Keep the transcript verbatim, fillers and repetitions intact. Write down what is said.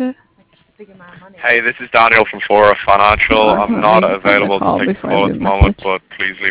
it? Hey, this is Daniel from Fora Financial. Oh, I'm let not me end the available to call take the before I call do at a the moment, message. but please leave